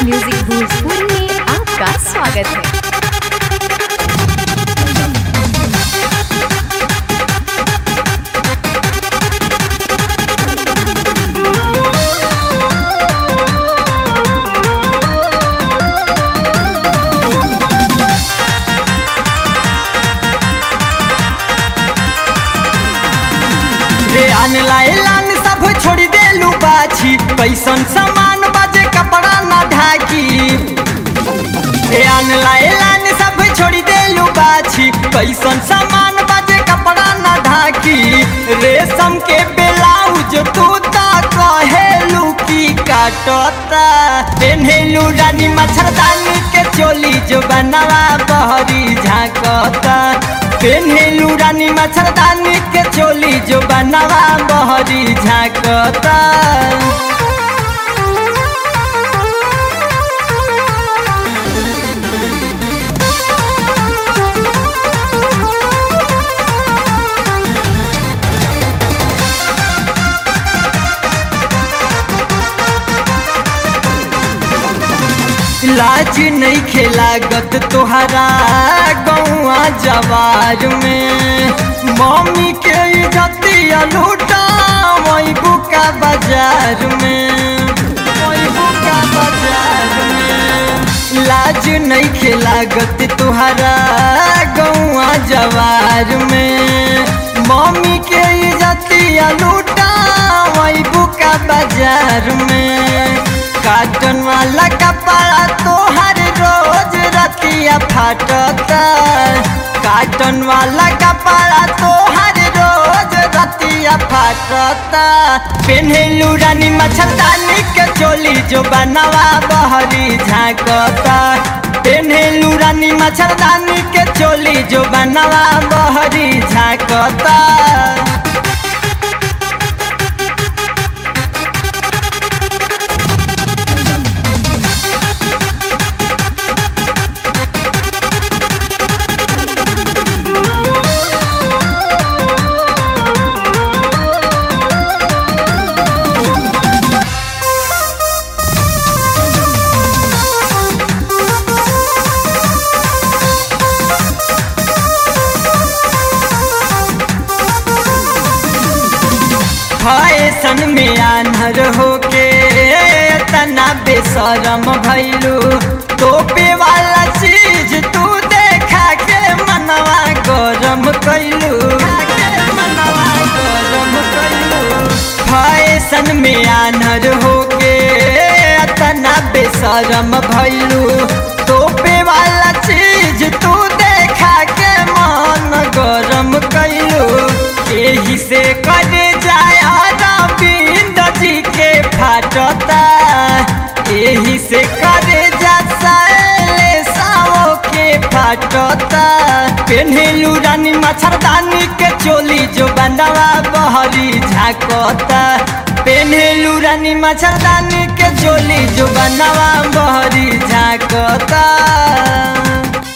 Music Bhojpuri में आपका स्वागत है। लान सब छोड़ देलू बाछी कैसन सामान बाजे कपड़ा ना ढाकी। लान सब छोड़ देलू बाछी कैसन सामान बाजे कपड़ा ना ढाकी। रेशम के ब्लाउज तू ता कहेलू की काटता पेन्हेलू रानी मच्छरदानी के चोली जो बनवा बहरी झाँकता। पेन्हेलू रानी मच्छरदानी के चोली जो बनवा बहरी झाँकता। लाज नहीं खेलागत तोहरा गौआ जवार में। मम्मी के इज्जतिया लूटा वही बुका बाजार में। लाज नहीं खेलागत तोहरा गौआ जवार में। मम्मी के इज्जतिया लूटा वही बुका बाजार में। काटन वाला कपड़ा तोहर रोज रतिया फाटता। काटन वाला कपड़ा तोहर रोज रतिया फाटता। पेन्हेलू रानी मच्छरदानी के चोली जो बनवा बहरी झाँकता। पेन्हेलू रानी मच्छरदानी के चोली जो बनवा बहरी झाँकता। फैशन में आन्हर होके तना बेशरम भैलू। तोपे वाला चीज तू देखा के मनवा गरम कैलू। फैशन में आन्हर होके तना बेशरम भैलू। तोपे वाला चीज तू देखा के मन गरम कैलू। यही से करे जाए बिंद जी के फाटता। यही से करे जा साओ के फाटता। पेन्हेलू रानी मच्छरदानी के चोली जो बनवा बहरी झाँकता। पेन्हेलू रानी मच्छरदानी के चोली जो बनवा बहरी झाँकता।